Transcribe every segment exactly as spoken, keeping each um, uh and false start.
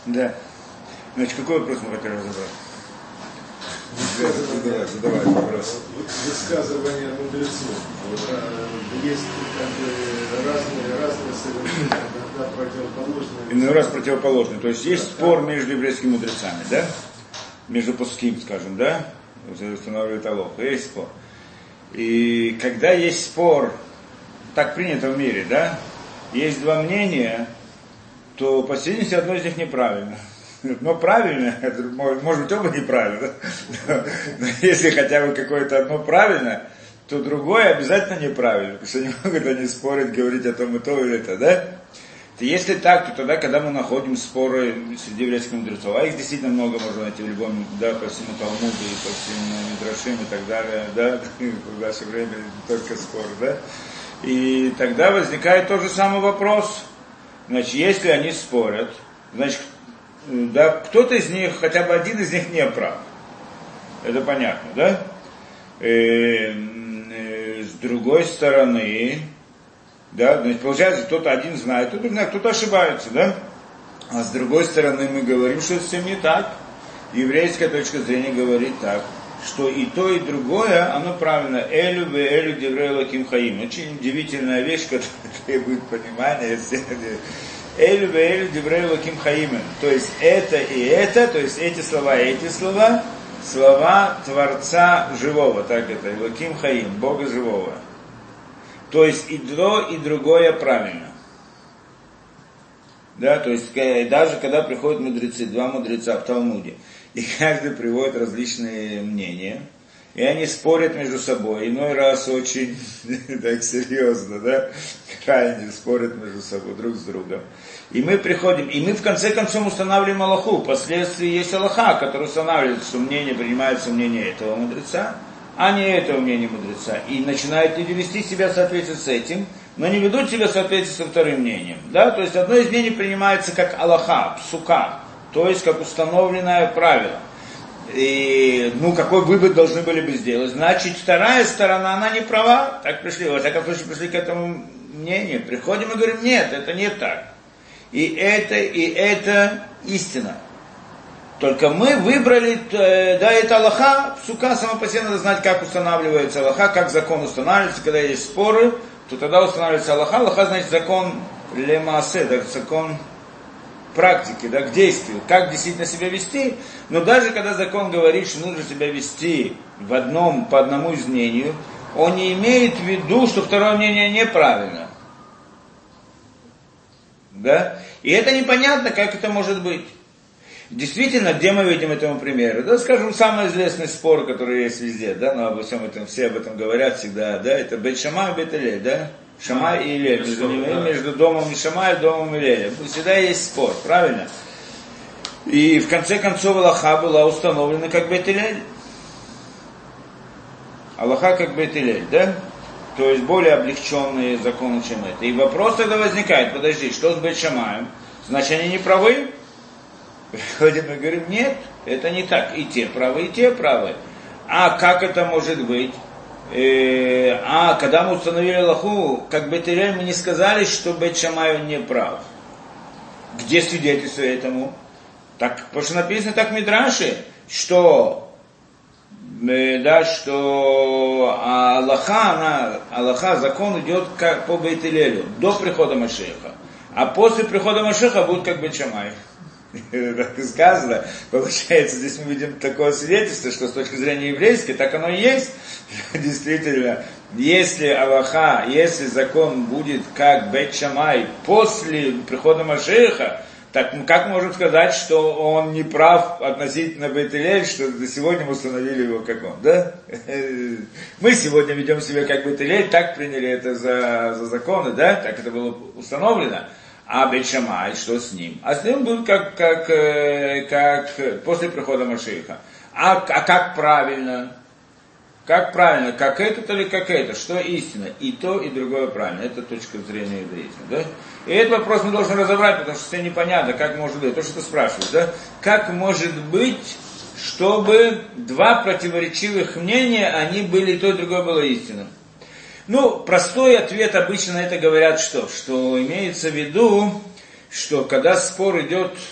Да. Значит, какой вопрос мы хотели разобрать? Задавай, задавай вопрос. Высказывания мудрецов. Вот, есть как бы разные, разные совершенно, иногда противоположные. Иной раз противоположные. То есть есть спор между еврейскими мудрецами, да? Между пуским, скажем, да? Устанавливает Алох. Есть спор. И когда есть спор, так принято в мире, да? Есть два мнения, то по сильности одно из них неправильно. Но правильно, это, может быть, оба неправильно. Но если хотя бы какое-то одно правильно, то другое обязательно неправильно. Потому что не могут они спорить, говорить о том и то или это, да? То если так, то тогда, когда мы находим споры среди еврейских мудрецов, а их действительно много можно найти в любом, да, по всему Талмуду и по всем Мидрашим и так далее, да, в наше время не только споры, да? И тогда возникает тот же самый вопрос. Значит, если они спорят, значит, да, кто-то из них, хотя бы один из них не прав. Это понятно, да? И, и, с другой стороны, да, значит, получается, кто-то один знает, кто-то знает, кто-то ошибается, да? А с другой стороны, мы говорим, что это совсем не так. Еврейская точка зрения говорит так, что и то, и другое, оно правильно. Элю ве элю деврей лаким хаим. Очень удивительная вещь, которая требует понимания. Элю ве элю деврей лаким хаим. То есть это и это, то есть эти слова и эти слова, слова Творца живого, так это, лаким хаим, Бога живого. То есть и то, и другое правильно. Да, то есть даже когда приходят мудрецы, два мудреца в Талмуде, и каждый приводит различные мнения, и они спорят между собой, иной раз очень так серьезно, да, крайне спорят между собой друг с другом. И мы приходим, и мы в конце концов устанавливаем Аллаху, впоследствии есть Аллаха, который устанавливает, что мнение принимается мнение этого мудреца, а не этого мнения мудреца. И начинают люди вести себя в соответствии с этим, но не ведут себя в соответствии со вторым мнением. Да? То есть одно из мнений принимается как Аллаха, псука, то есть как установленное правило. И, ну, какой вывод должны были бы сделать? Значит, вторая сторона, она не права. Так пришли, во всяком случае, пришли к этому мнению. Приходим и говорим, нет, это не так. И это, и это истина. Только мы выбрали, да, это Аллаха, псука, само по себе надо знать, как устанавливается Аллаха, как закон устанавливается, когда есть споры, то тогда устанавливается Аллаха. Аллаха, значит, закон лемаасе, да, закон практики, да, к действию, как действительно себя вести. Но даже когда закон говорит, что нужно себя вести в одном, по одному из мнению, он не имеет в виду, что второе мнение неправильно. Да? И это непонятно, как это может быть. Действительно, где мы видим этому примеры? Да, скажем, самый известный спор, который есть везде, да, но обо всем этом, все об этом говорят всегда, да, это Бейт Шамай и Бейт Илель, да, Шамай и Илель, между, да. между домом Шамай и домом Илеля. Всегда есть спор, правильно? И в конце концов Аллаха была установлена как Бейт Илель. Аллаха как Бейт Илель, да? То есть более облегченные законы, чем это. И вопрос тогда возникает, подожди, что с Бейт Шамаем? Значит, они не правы? Приходим и говорим, нет, это не так. И те правы, и те правы. А как это может быть? Э, а когда мы установили Аллаху, как Бейт Илель, мы не сказали, что Бейт Шамай не прав. Где свидетельство этому? Так, потому что написано так в Мидраше, что, э, да, что Аллаха, она, Аллаха, закон идет как по Бейт Илелю, до прихода Машиаха. А после прихода Машиаха будет как Бейт Шамай. Так и сказано. Получается, здесь мы видим такое свидетельство, что с точки зрения еврейской, так оно и есть. Действительно, если Аллаха, если закон будет как Бейт Шамай после прихода Машиаха, так как можем сказать, что он не прав относительно Бейт Илель, что до сегодня мы установили его как он, да? Мы сегодня ведем себя как Бейт Илель, так приняли это за, за законы, да? Так это было установлено. А Бейт Шамай, что с ним? А с ним будет как, как, как после прихода Машиаха. А, а как правильно? Как правильно? Как это или как это? Что истина? И то, и другое правильно. Это точка зрения иудаизма. Да? И этот вопрос мы должны разобрать, потому что все непонятно, как может быть. То, что ты спрашиваешь, да? Как может быть, чтобы два противоречивых мнения, они были, и то, и другое было истинным? Ну, простой ответ обычно на это говорят что? Что имеется в виду, что когда спор идет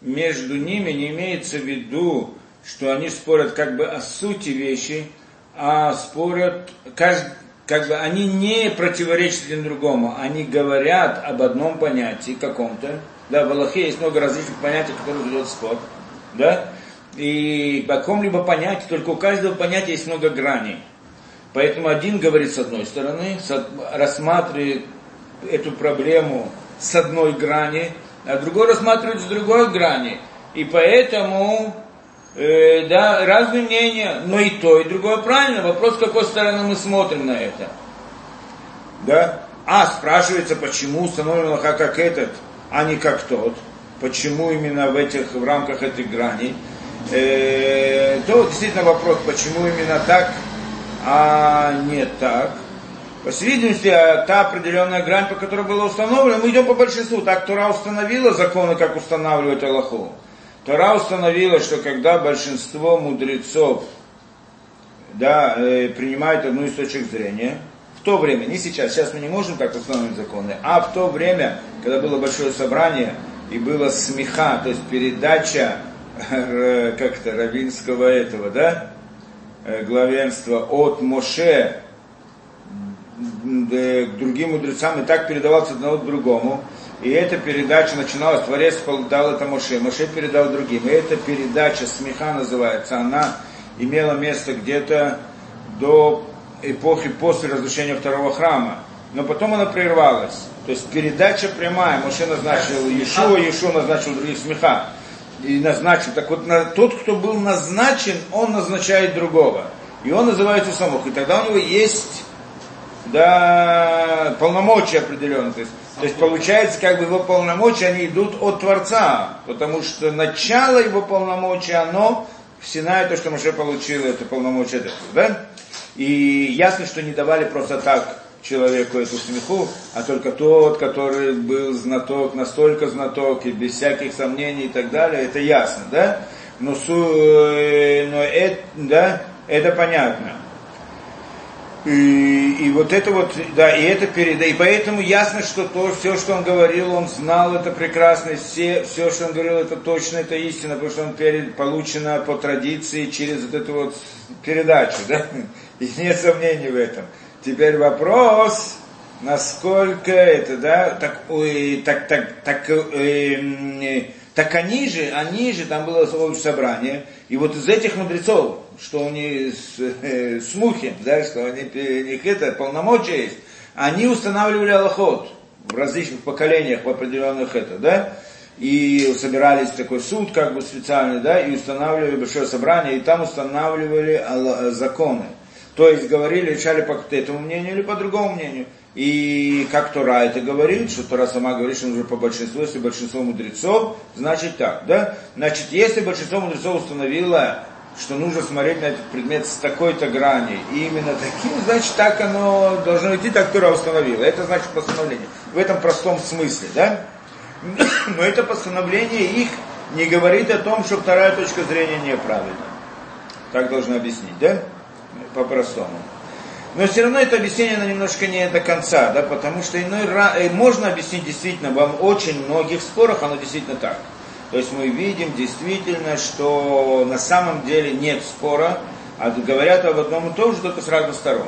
между ними не имеется в виду, что они спорят как бы о сути вещи, а спорят, как, как бы они не противоречат один другому, они говорят об одном понятии каком-то. Да, в Аллахе есть много различных понятий, которые ведут спор. Да? И по какому-либо понятию, только у каждого понятия есть много граней. Поэтому один говорит с одной стороны, рассматривает эту проблему с одной грани, а другой рассматривает с другой грани. И поэтому, э, да, разные мнения, но и то, и другое правильно. Вопрос, с какой стороны мы смотрим на это. Да? А спрашивается, почему установлен Аллаха как этот, а не как тот. Почему именно в этих, в рамках этих граней. Э, то действительно вопрос, почему именно так, а не так. По всей видимости, та определенная грань, по которой была установлена, мы идем по большинству. Так Тора установила законы, как устанавливать Аллаху. Тора установила, что когда большинство мудрецов, да, э, принимает одну из точек зрения, в то время, не сейчас, сейчас мы не можем так установить законы, а в то время, когда было большое собрание и было смеха, то есть передача э, как-то раввинского этого, да, э, главенства от Моше к другим мудрецам и так передавался одного к другому. И эта передача начиналась, Творец дал это Моше, Моше передал другим. И эта передача, смеха называется, она имела место где-то до эпохи после разрушения второго храма. Но потом она прервалась. То есть передача прямая, Моше назначил Иешуа, Иешуа назначил других, смеха. И назначил. Так вот, на, тот, кто был назначен, он назначает другого. И он называется Самух. И тогда у него есть, да, полномочия определенные. То есть, то есть получается, как бы его полномочия, они идут от Творца. Потому что начало его полномочия, оно в Синае, то, что Моше получил, это полномочия. Да? И ясно, что не давали просто так человеку эту смеху, а только тот, который был знаток, настолько знаток, и без всяких сомнений и так далее, это ясно, да? Но, су, но это, да, это понятно. И, и вот это вот, да, и это переда, и поэтому ясно, что то, все, что он говорил, он знал это прекрасно, все, все, что он говорил, это точно, это истина, потому что он перед, получено по традиции через вот эту вот передачу, да, и нет сомнений в этом. Теперь вопрос, насколько это, да, так, ой, так, так, так, э, так они же, они же, там было собрание, и вот из этих мудрецов, что они с, э, с мухи, да, что они, у них это, полномочия есть, они устанавливали алахот в различных поколениях, в определенных это, да, и собирались в такой суд, как бы специальный, да, и устанавливали большое собрание, и там устанавливали законы. То есть говорили, решали по этому мнению или по другому мнению. И как Тора это говорит, что Тора сама говорит, что нужно по большинству, если большинство мудрецов, значит так, да? Значит, если большинство мудрецов установило, что нужно смотреть на этот предмет с такой-то грани, и именно таким, значит, так оно должно идти, так Тора установила. Это значит постановление. В этом простом смысле, да? Но это постановление их не говорит о том, что вторая точка зрения неправильна. Так должно объяснить, да? По-простому. Но все равно это объяснение, оно немножко не до конца, да, потому что иной раз, можно объяснить действительно, в очень многих спорах оно действительно так. То есть мы видим действительно, что на самом деле нет спора, а говорят об одном и том же, только с разных сторон.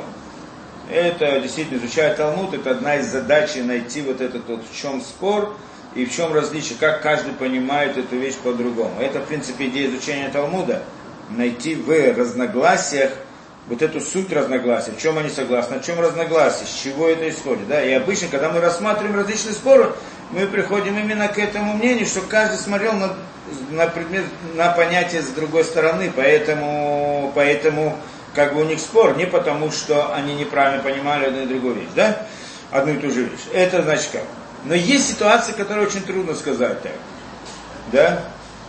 Это действительно, изучая Талмуд, это одна из задач найти вот этот вот, в чем спор и в чем различие, как каждый понимает эту вещь по-другому. Это, в принципе, идея изучения Талмуда, найти в разногласиях вот эту суть разногласия, в чем они согласны, в чем разногласия, с чего это исходит. Да? И обычно, когда мы рассматриваем различные споры, мы приходим именно к этому мнению, что каждый смотрел на, на предмет, на понятие с другой стороны, поэтому, поэтому как бы у них спор, не потому, что они неправильно понимали одну и другую вещь, да? Одну и ту же вещь. Это значит как? Но есть ситуации, которые очень трудно сказать так, да?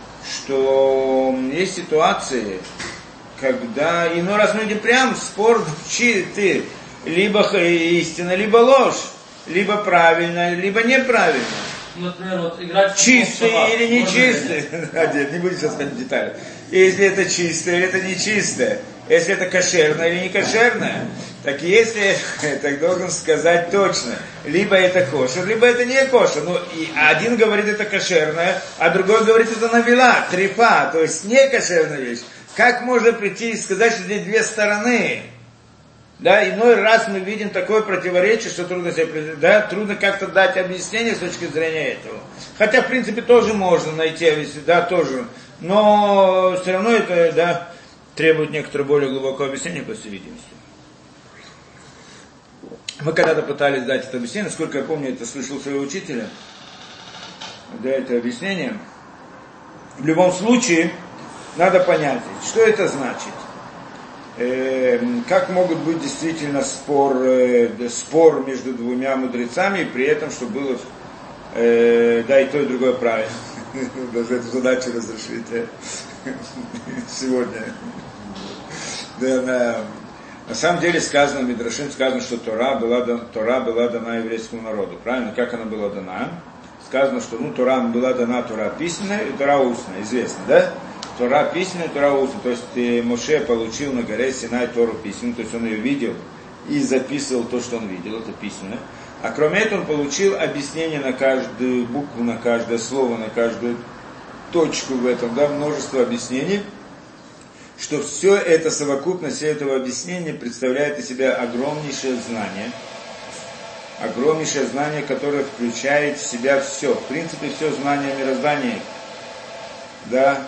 Что есть ситуации, когда иной раз мы идем прям в спор, чи ты либо истина, либо ложь, либо правильно, либо неправильно. Например, вот играть в чистые слова. или нечистые. Нет, не будем сейчас сказать в детали. Если это чистое или это нечистое. Если это кошерное или не кошерное. Так если, так должен сказать точно. Либо это кошер, либо это не кошер. Ну, и один говорит это кошерное, а другой говорит это навела, трепа, то есть не кошерная вещь. Как можно прийти и сказать, что здесь две стороны? Да, иной раз мы видим такое противоречие, что трудно себе, да, трудно как-то дать объяснение с точки зрения этого. Хотя, в принципе, тоже можно найти, да, тоже. Но все равно это, да, требует некоторое более глубокое объяснение, по всей видимости. Мы когда-то пытались дать это объяснение, насколько я помню, это слышал своего учителя, да, это объяснение. В любом случае, надо понять, что это значит. Э, как могут быть действительно спор, э, спор между двумя мудрецами, и при этом, чтобы было, э, да, и то, и другое правильно. Даже эту задачу разрешите сегодня. Да, на, на самом деле сказано, в Мидрашим сказано, что Тора была, Тора была дана еврейскому народу. Правильно? Как она была дана? Сказано, что ну, Тора была дана, Тора письменная и Тора устная, известно, да? Тора письменная, Тора устная. То есть э, Моше получил на горе Синай Тору письменную, то есть он ее видел и записывал то, что он видел, это письменно. А кроме этого он получил объяснение на каждую букву, на каждое слово, на каждую точку в этом, да, множество объяснений, что все это, совокупность всего этого объяснения представляет из себя огромнейшее знание, огромнейшее знание, которое включает в себя все, в принципе, все знание мироздания, да,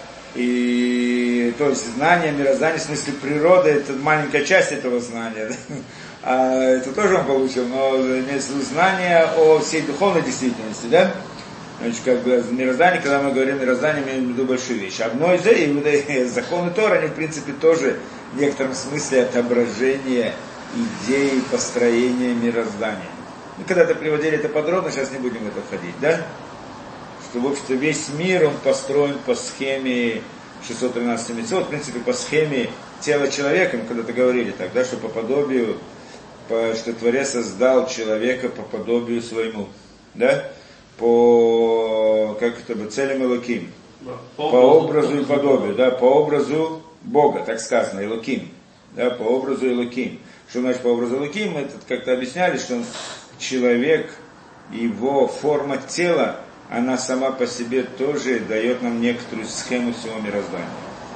и, то есть знание мироздания, в смысле природы, это маленькая часть этого знания, да? А это тоже он получил, но имеется в виду знание о всей духовной действительности, да? Значит, как бы мироздание, когда мы говорим мироздание, имеем в виду большую вещь. Одно из и законы Тора, они в принципе тоже в некотором смысле отображение идеи построения мироздания. Мы когда-то приводили это подробно, сейчас не будем в это входить, да? Что, в общем-то, весь мир, он построен по схеме шестьсот тринадцать мицвот, в принципе, по схеме тела человека, мы когда-то говорили так, да, что по подобию, по, что Творец создал человека по подобию своему, да, по, как это бы, целям Элоким, по, по образу и подобию, да, по образу Бога, так сказано, Элоким, да, по образу Элоким. Что значит по образу Элоким? Мы как-то объясняли, что он, человек, его форма тела, она сама по себе тоже дает нам некоторую схему всего мироздания.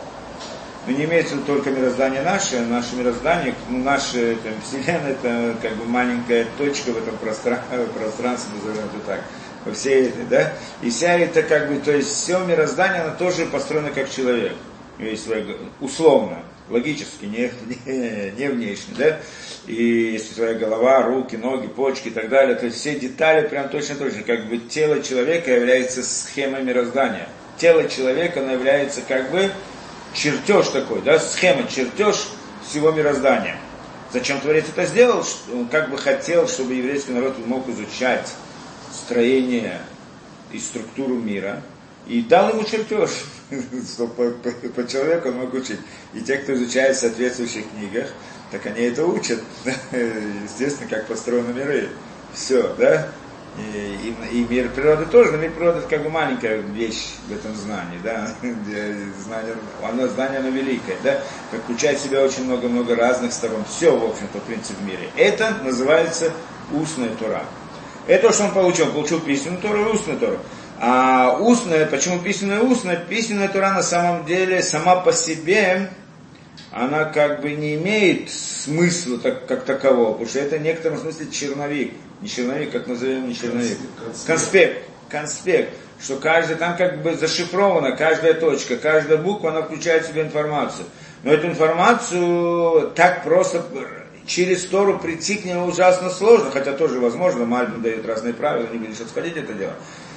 Но не имеется в виду только мироздание наше, наше мироздание, ну, наша там, Вселенная, это как бы маленькая точка в этом пространстве, пространстве, назовем это так, во всей этой, да, и вся это как бы, то есть все мироздание, оно тоже построено как человек, есть своя, условно, логически, не, не, не внешне, да, и если твоя голова, руки, ноги, почки и так далее, то есть все детали прям точно-точно, как бы тело человека является схемой мироздания. Тело человека, оно является как бы чертеж такой, да, схема, чертеж всего мироздания. Зачем Творец это сделал? Он как бы хотел, чтобы еврейский народ мог изучать строение и структуру мира, и дал ему чертеж, чтобы по, по, по человеку он мог учить. И те, кто изучает в соответствующих книгах, так они это учат, естественно, как построены миры. Все, да? И, и, и мир природы тоже, но мир природы это как бы маленькая вещь в этом знании, да? Знание, оно, знание оно великое, да? Как включает в себя очень много-много разных сторон. Все, в общем-то, в принципе, в мире. Это называется устная Тора. Это то, что он получил. Он получил письменную Тору и устную Тору. А устная, почему письменная и устная? Письменная Тора на самом деле сама по себе, она как бы не имеет смысла так, как такового, потому что это в некотором смысле черновик. Не черновик, как назовем, не черновик. Конспект. Конспект. Что каждый, там как бы зашифровано, каждая точка, каждая буква, она включает в себя информацию. Но эту информацию так просто через Тору прийти к нему ужасно сложно, хотя тоже возможно, Мальбим дает разные правила, не будешь отходить это дело.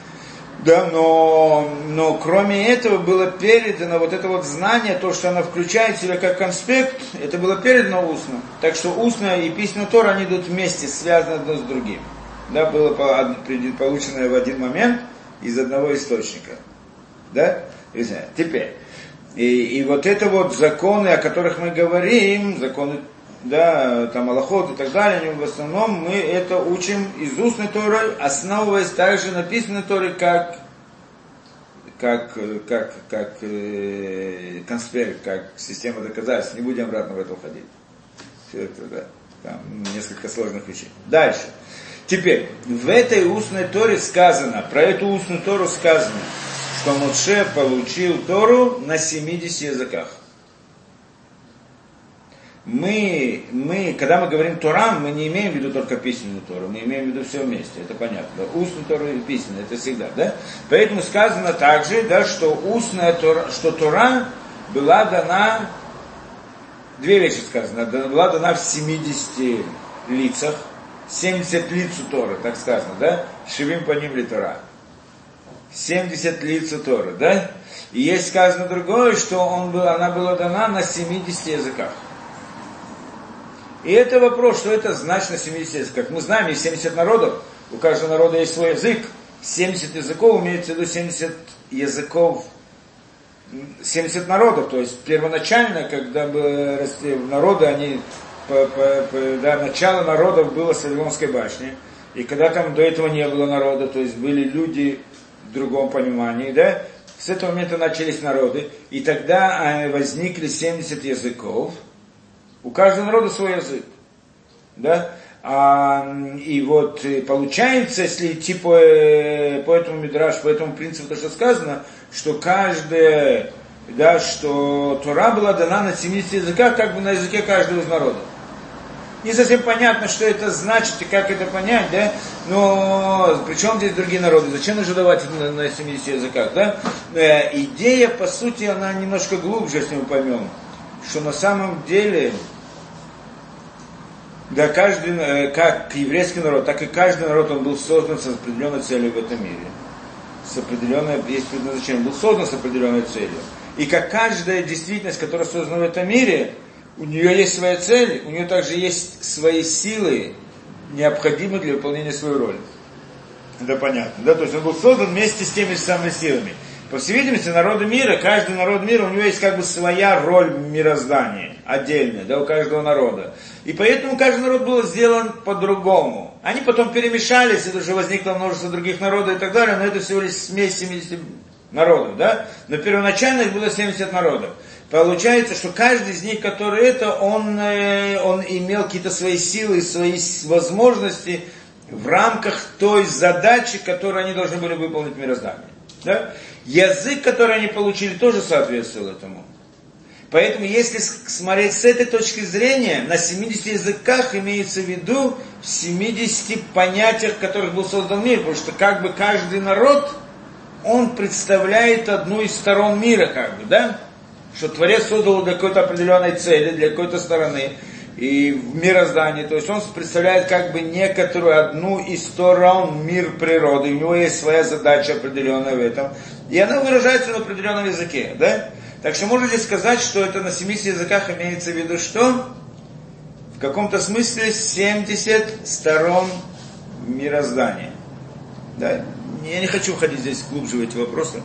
Да, но, но кроме этого было передано вот это вот знание, то, что она включает в себя как конспект, это было передано устно. Так что устная и письменная Тора, они идут вместе, связаны одно с другим. Да, было получено в один момент из одного источника. Да? Теперь. И, и вот это вот законы, о которых мы говорим, законы да, там алахот и так далее, в основном мы это учим из устной Торы, основываясь также на письменной Торе, как, как, как, как э, конспект, как система доказательств. Не будем обратно в это уходить. Все это, да, там несколько сложных вещей. Дальше. Теперь, в этой устной Торе сказано, про эту устную Тору сказано, что Моше получил Тору на семидесяти языках. Мы, мы, когда мы говорим Тора, мы не имеем в виду только письменную Тору, мы имеем в виду все вместе, это понятно. Устную Тору и письменную, это всегда, да? Поэтому сказано также, да, что устная Тора, что Тора была дана, две вещи сказано, была дана в семидесяти лицах, семьдесят лиц у Торы, так сказано, да? Шивим по ним ли Тора. семьдесят лиц у Торы, да? И есть сказано другое, что он был, она была дана на семидесяти языках. И это вопрос, что это значит на семидесяти языках. Мы знаем, есть семьдесят народов, у каждого народа есть свой язык. семьдесят языков, имеется в виду семьдесят языков, семьдесят народов. То есть первоначально, когда бы росли народы, они, по, по, по, да, начало народов было с Вавилонской башни. И когда там до этого не было народа, то есть были люди в другом понимании, да, с этого момента начались народы. И тогда возникли семьдесят языков. У каждого народа свой язык, да, а, и вот получается, если идти по, по этому мидраш, по этому принципу, то, что сказано, что каждая, да, что Тора была дана на семидесяти языках, как бы на языке каждого из народов. Не совсем понятно, что это значит и как это понять, да, но при чем здесь другие народы, зачем нужно давать это на, на семидесяти языках, да? Э, идея, по сути, она немножко глубже, если мы поймем, что на самом деле, да, каждый, как еврейский народ, так и каждый народ, он был создан с определенной целью в этом мире. С определенной, есть предназначение, был создан с определенной целью. И как каждая действительность, которая создана в этом мире, у нее есть своя цель, у нее также есть свои силы, необходимые для выполнения своей роли. Это понятно, да? То есть он был создан вместе с теми же самыми силами. По всей видимости, народы мира, каждый народ мира, у него есть как бы своя роль в мироздании, отдельная, да, у каждого народа. И поэтому каждый народ был сделан по-другому. Они потом перемешались, это уже возникло множество других народов и так далее, но это всего лишь смесь семидесяти народов, да. Но первоначально их было семьдесят народов. Получается, что каждый из них, который это, он, он имел какие-то свои силы, свои возможности в рамках той задачи, которую они должны были выполнить в мироздании. Да? Язык, который они получили, тоже соответствовал этому. Поэтому, если смотреть с этой точки зрения, на семидесяти языках имеется в виду в семидесяти понятиях, в которых был создан мир, потому что как бы каждый народ, он представляет одну из сторон мира, как бы, да? Что Творец создал для какой-то определенной цели, для какой-то стороны, и в мироздании, то есть он представляет как бы некоторую одну из сторон мир природы, у него есть своя задача определенная в этом, и она выражается на определенном языке, да? Так что можно ли сказать, что это на семидесяти языках имеется в виду что? В каком-то смысле семьдесят сторон мироздания. Да? Я не хочу входить здесь глубже в эти вопросы.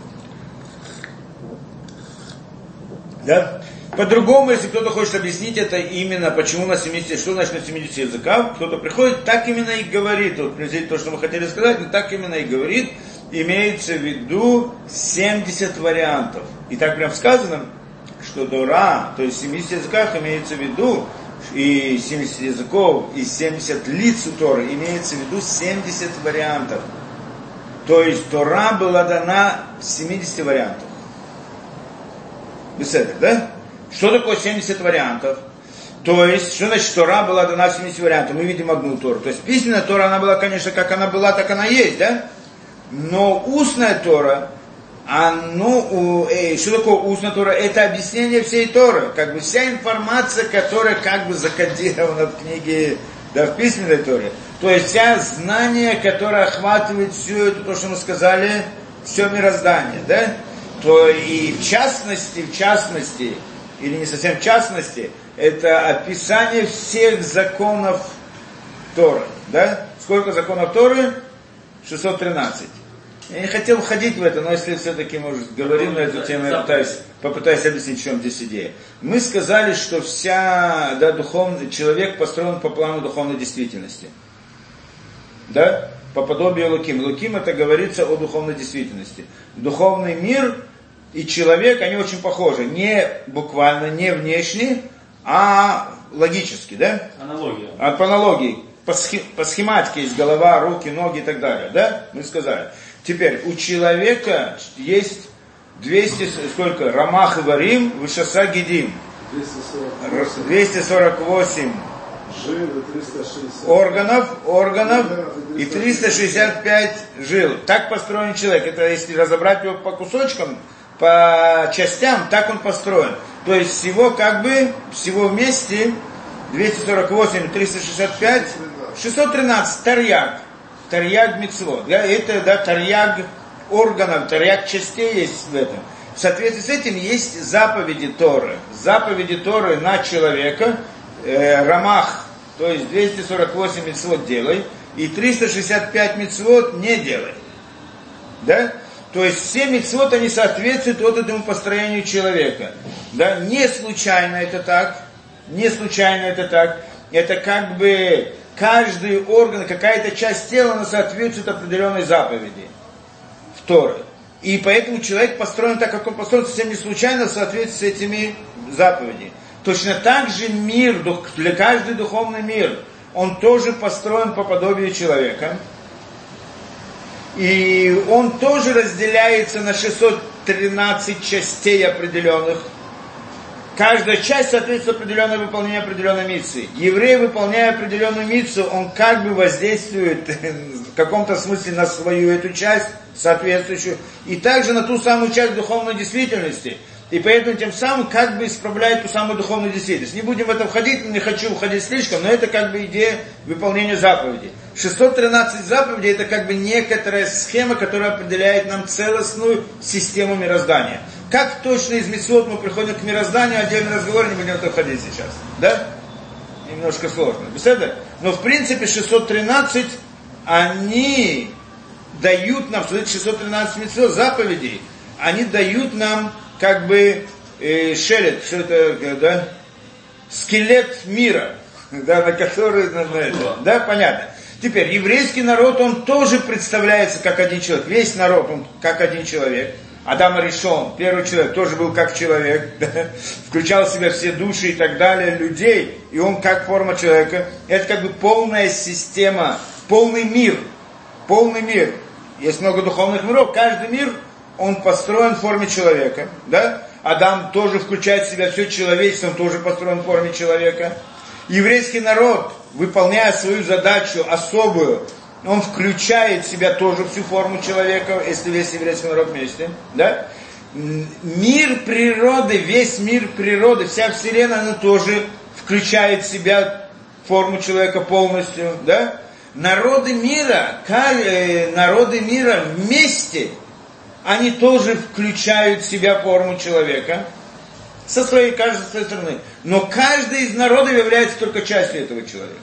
Да? По-другому, если кто-то хочет объяснить это именно, почему на семидесяти, что значит на семидесяти языках, кто-то приходит, так именно и говорит, вот, то, что мы хотели сказать, но так именно и говорит, имеется в виду семьдесят вариантов. И так прям сказано, что Тора, то есть в семидесяти языках имеется в виду, и семьдесят языков, и семьдесят лиц у Торы, имеется в виду семьдесят вариантов. То есть Тора была дана в семидесяти вариантах. Беседа, да? Что такое семьдесят вариантов? То есть, что значит Тора была дана в семидесяти вариантах? Мы видим одну Тору. То есть письменная Тора, она была, конечно, как она была, так она есть, да? Но устная Тора, а, ну, э, что такое устная Тора? Это объяснение всей Торы. Как бы вся информация, которая как бы закодирована в книге, да, в письменной Торе. То есть вся знание, которое охватывает все это, то, что мы сказали, все мироздание, да? То и в частности, в частности, или не совсем в частности, это описание всех законов Торы, да? Сколько законов Торы? шестьсот тринадцать. Я не хотел входить в это, но если все-таки, может, говорим на эту тему, я пытаюсь, попытаюсь объяснить, в чем здесь идея. Мы сказали, что вся, да, духовный человек построен по плану духовной действительности. Да? По подобию Луким. Луким это говорится о духовной действительности. Духовный мир и человек, они очень похожи. Не буквально, не внешне, а логически, да? Аналогия. А по аналогии. По, схем, по схематике есть голова, руки, ноги и так далее. Да? Мы сказали. Теперь, у человека есть двести, сколько? Рамах и Варим, Вышаса Гидим. двести сорок восемь жил и триста шестьдесят органов, органов и триста шестьдесят пять жил. Так построен человек. Это если разобрать его по кусочкам, по частям, так он построен. То есть всего как бы, всего вместе двести сорок восемь и триста шестьдесят пять, шестьсот тринадцать тарьяг. Тарьяг мицвот. Да, это, да, тарьяг органов, тарьяг частей есть в этом. В соответствии с этим есть заповеди Торы. Заповеди Торы на человека, э, рамах, то есть двести сорок восемь мицвот делай, и триста шестьдесят пять мицвот не делай. Да? То есть все мицвот, они соответствуют вот этому построению человека. Да? Не случайно это так. Не случайно это так. Это как бы каждый орган, какая-то часть тела, она соответствует определенной заповеди в Торе. И поэтому человек построен так, как он построен, совсем не случайно в соответствии с этими заповедями. Точно так же мир, для каждый духовный мир, он тоже построен по подобию человека. И он тоже разделяется на шестьсот тринадцать частей определенных. Каждая часть соответствует определенному выполнению определенной миссии. Еврей, выполняя определенную миссию, он как бы воздействует в каком-то смысле на свою эту часть соответствующую, и также на ту самую часть духовной действительности. И поэтому тем самым как бы исправляет ту самую духовную действительность. Не будем в это входить, не хочу входить слишком, но это как бы идея выполнения заповедей. шестьсот тринадцать заповедей это как бы некоторая схема, которая определяет нам целостную систему мироздания. Как точно из мицвот мы приходим к мирозданию, отдельный разговор, не будем в это входить сейчас. Да? Немножко сложно. Беседа? Но в принципе шестьсот тринадцать, они дают нам, что это шестьсот тринадцать мицвот, заповедей, они дают нам как бы э, шелет, что это, да, скелет мира, да, на который, на, на это, да, понятно. Теперь, еврейский народ, он тоже представляется как один человек, весь народ, он как один человек. Адам Аришон, первый человек, тоже был как человек, да, включал в себя все души и так далее, людей, и он как форма человека. Это как бы полная система, полный мир, полный мир. Есть много духовных миров, каждый мир, он построен в форме человека, да? Адам тоже включает в себя все человечество, он тоже построен в форме человека. Еврейский народ, выполняя свою задачу особую, он включает в себя тоже всю форму человека, если весь еврейский народ вместе, да? Мир природы, весь мир природы, вся вселенная, она тоже включает в себя форму человека полностью, да? Народы мира, народы мира вместе, они тоже включают в себя форму человека, со своей, каждой своей стороны. Но каждый из народов является только частью этого человека.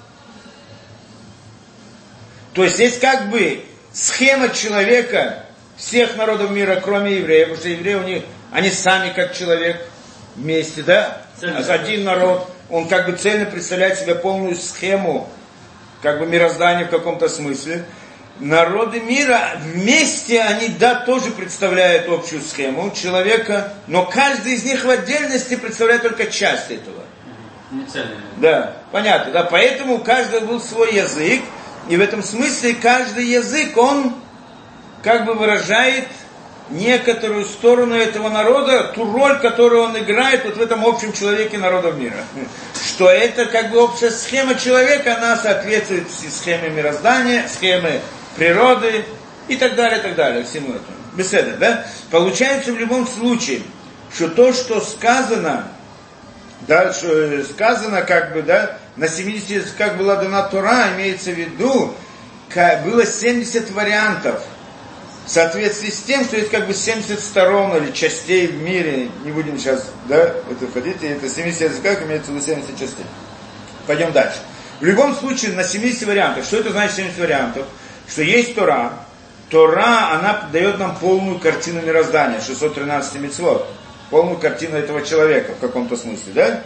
То есть есть как бы схема человека всех народов мира, кроме евреев, потому что евреи у них, они сами как человек вместе, да? Один народ, он как бы цельно представляет себе полную схему, как бы мироздания в каком-то смысле. Народы мира вместе, они, да, тоже представляют общую схему человека, но каждый из них в отдельности представляет только часть этого. Не цельно. Да, понятно, да, поэтому у каждого был свой язык, и в этом смысле каждый язык, он как бы выражает некоторую сторону этого народа, ту роль, которую он играет вот в этом общем человеке народов мира. Что это как бы общая схема человека, она соответствует схеме мироздания, схеме природы и так далее, и так далее, всему этому. Беседа, да? Получается в любом случае, что то, что сказано, да, что сказано как бы, да, на семидесяти языках была дана Тора, имеется в виду, было семьдесят вариантов. В соответствии с тем, что есть как бы семьдесят сторон или частей в мире, не будем сейчас, да, это входить, это семьдесят языках, имеется в виду семьдесят частей. Пойдем дальше. В любом случае, на семьдесят вариантов, что это значит семьдесят вариантов? Что есть Тора, Тора, она дает нам полную картину мироздания, шестьсот тринадцать мицвот, полную картину этого человека в каком-то смысле, да?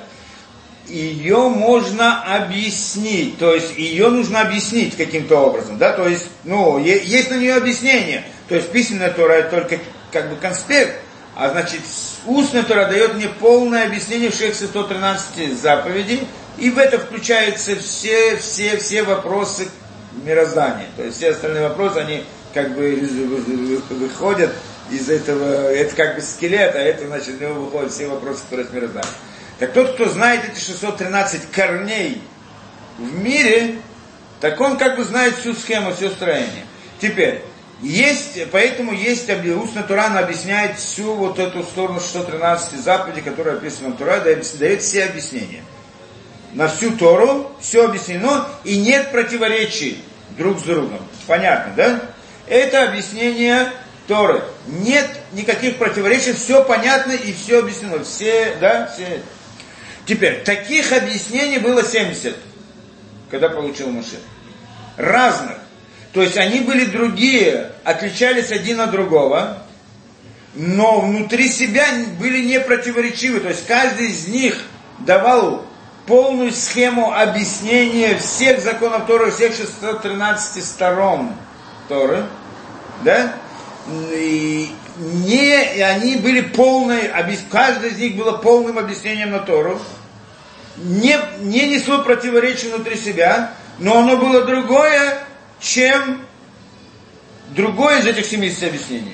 Ее можно объяснить, то есть ее нужно объяснить каким-то образом, да, то есть, ну, есть на нее объяснение, то есть письменная Тора это только как бы конспект, а значит, устная Тора дает мне полное объяснение всех шестисот тринадцати заповедей, и в это включаются все, все, все вопросы мироздания, то есть все остальные вопросы, они как бы выходят из этого, это как бы скелет, а это, значит, из него выходят все вопросы, которые с мироздания. Так тот, кто знает эти шестьсот тринадцать корней в мире, так он как бы знает всю схему, все строение. Теперь, есть, поэтому есть, устная Тора, она объясняет всю вот эту сторону шестисот тринадцати заповедей, которые описаны в Торе, дает, дает все объяснения. На всю Тору все объяснено, и нет противоречий друг с другом. Понятно, да? Это объяснение Торы. Нет никаких противоречий, все понятно и все объяснено. Все, да, все. Теперь, таких объяснений было семьдесят, когда получил Моше. Разных. То есть они были другие, отличались один от другого, но внутри себя были не противоречивы. То есть каждый из них давал полную схему объяснения всех законов Торы, всех шестисот тринадцати сторон Торы. Да? И не, и они были полные, каждый из них было полным объяснением на Тору, не, не несло противоречия внутри себя, но оно было другое, чем другое из этих семидесяти объяснений.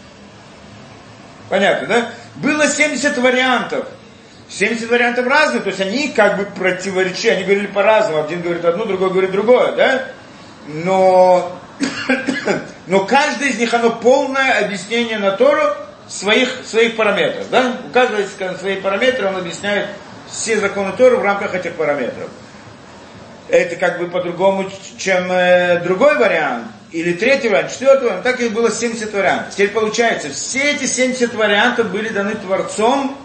Понятно, да? Было семьдесят вариантов. семьдесят вариантов разных, то есть они как бы противоречили, они говорили по-разному, один говорит одно, другой говорит другое, да? Но... Но каждый из них, оно полное объяснение на Тору своих, своих параметров. Да? У каждого из своих параметров он объясняет все законы Торы в рамках этих параметров. Это как бы по-другому, чем э, другой вариант. Или третий вариант, четвертый вариант. Так их было семьдесят вариантов. Теперь получается, все эти семьдесят вариантов были даны Творцом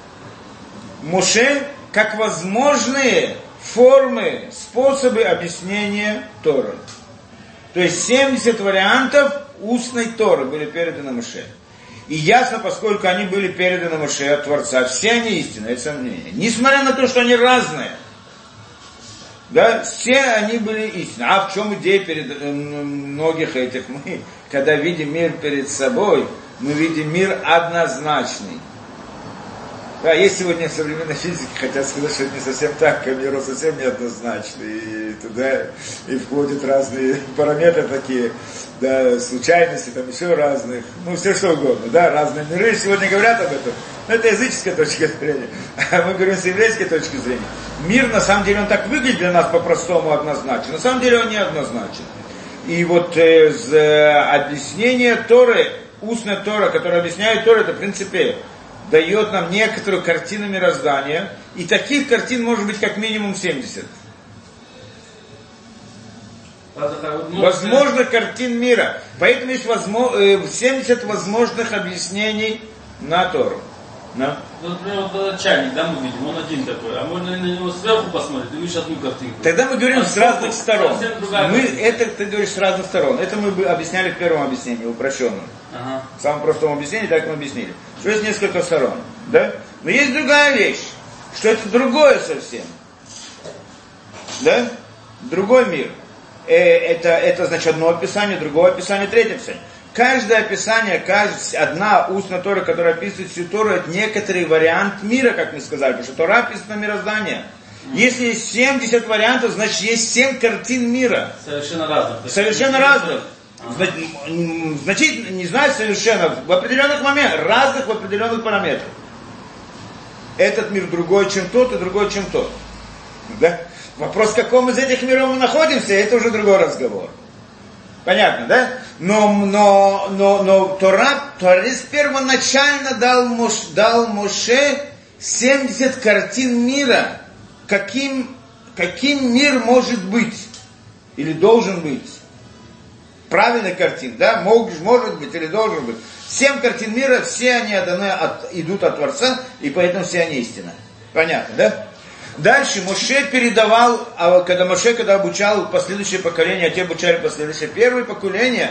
Моше как возможные формы, способы объяснения Торы. То есть семьдесят вариантов устной Торы были переданы Моше. И ясно, поскольку они были переданы Моше от Творца, все они истинны, это сомнение. Несмотря на то, что они разные. Да, все они были истинны. А в чем идея перед многих этих? Мы, когда видим мир перед собой, мы видим мир однозначный. Да, есть сегодня в современной физике, хотят сказать, что это не совсем так, мир совсем неоднозначный, и туда и входят разные параметры такие, да, случайности, там еще разных, ну, все что угодно, да, разные миры сегодня говорят об этом, но это языческая точка зрения, а мы говорим с еврейской точки зрения. Мир, на самом деле, он так выглядит для нас по-простому однозначно, на самом деле он не однозначен. И вот э, с, э, объяснение Торы, устная Тора, которая объясняет Тору, это в принципе... дает нам некоторую картину мироздания, и таких картин может быть как минимум семьдесят. Возможных картин мира. Поэтому есть семьдесят возможных объяснений на Тору. Да? Ну, например, вот начальник, да, мы видим, он один такой, а можно на него сверху посмотреть, ты видишь одну картинку. Тогда мы говорим а с разных сторон. Мы, это ты говоришь с разных сторон. Это мы бы объясняли в первом объяснении, упрощенном. Ага. В самом простом объяснении, так мы объяснили. Что есть несколько сторон. Да? Но есть другая вещь, что это другое совсем. Да? Другой мир. Э, это, это значит одно описание, другое описание, третье описание. Каждое описание, каждая, одна устная Тора, которая описывает всю Тору, это некоторый вариант мира, как мы сказали, потому что Тора описана мироздание. Если есть семьдесят вариантов, значит есть семь картин мира. Совершенно разных. Совершенно разных. Ага. Значительно, не знаю совершенно, в определенных моментах, разных в определенных параметрах. Этот мир другой, чем тот, и другой, чем тот. Да? Вопрос, в каком из этих миров мы находимся, это уже другой разговор. Понятно, да? Но, но, но, но Тора, Торис первоначально дал, Мош, дал Моше семьдесят картин мира. Каким, каким мир может быть? Или должен быть? Правильный картин, да? Может, может быть или должен быть. Семь картин мира, все они отданы от, идут от Творца, и поэтому все они истинны. Понятно, да? Дальше Моше передавал, а когда Моше, когда обучал последующее поколение, а те обучали последующее, первое поколение,